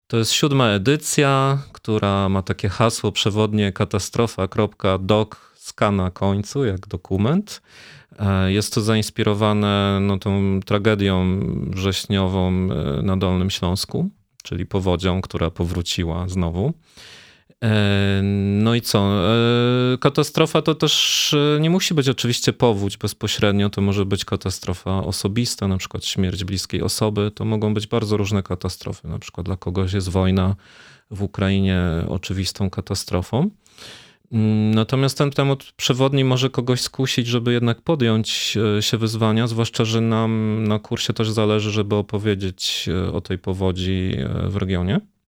To jest 7. edycja, która ma takie hasło przewodnie katastrofa.doc na końcu, jak dokument. Jest to zainspirowane tą tragedią wrześniową na Dolnym Śląsku, czyli powodzią, która powróciła znowu. No i co? Katastrofa to też nie musi być oczywiście powódź bezpośrednio, to może być katastrofa osobista, na przykład śmierć bliskiej osoby. To mogą być bardzo różne katastrofy. Na przykład dla kogoś jest wojna w Ukrainie oczywistą katastrofą. Natomiast ten temat przewodni może kogoś skusić, żeby jednak podjąć się wyzwania, zwłaszcza, że nam na kursie też zależy, żeby opowiedzieć o tej powodzi w regionie.